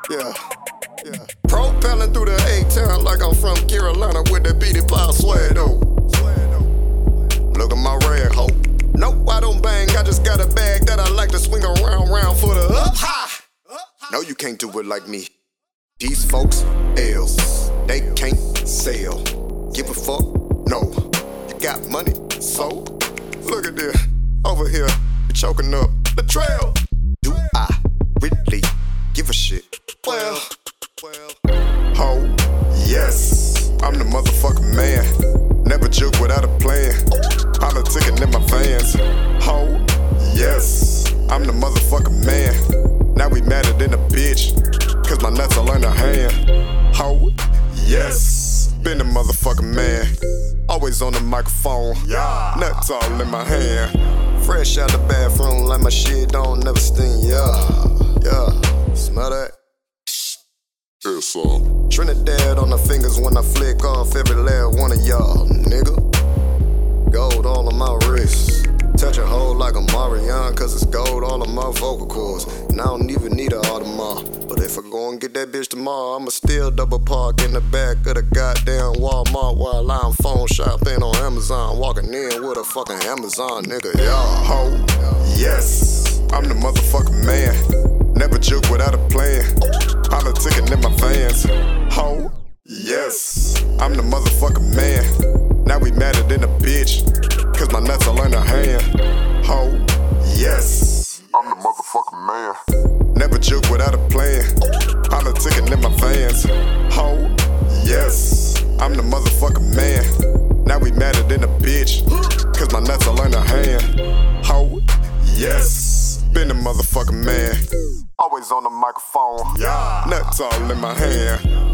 Yeah, yeah. Propelling through the A-town like I'm from Carolina with that beady pile swag though. Look at my red hoe. Nope, I don't bang, I just got a bag that I like to swing around for the up high. No, you can't do it like me. These folks, L's, they can't sell. Give a fuck? No. You got money, so look at this. Over here, you're choking up the trail. Do I really give a shit? Well, ho, yes, I'm the motherfucking man. Never joke without a plan. Politicking in my vans. Ho, yes, I'm the motherfucking man. Now we madder than a bitch, cause my nuts all in her hand. Ho, yes, been a motherfucking man. Always on the microphone, yeah. Nuts all in my hand. Fresh out the bathroom like my shit don't never sting, yeah. Smell that? It's Trinidad on the fingers when I flick off every last one of y'all, nigga. Gold all on my wrist. Touch a hole like a Marion, cause it's gold all on my vocal cords. And I don't even need an Audemars. But if I go and get that bitch tomorrow, I'ma still double park in the back of the goddamn Walmart while I'm phone shopping on Amazon. Walking in with a fucking Amazon, nigga, y'all. Ho, yes, I'm the motherfucking man. Never joke without a plan. Politicking in my vans. Ho, yes, I'm the motherfucking man. Now we madder than a bitch, cause my nuts all in her hand. Ho, yes, I'm the motherfucking man. Never joke without a plan. Politicking in my vans. Ho, yes, I'm the motherfucking man. Now we madder than a bitch, cause my nuts all in her hand. Ho, yes, been a motherfucking man. Always on the microphone, yeah. Nuts all in my hand.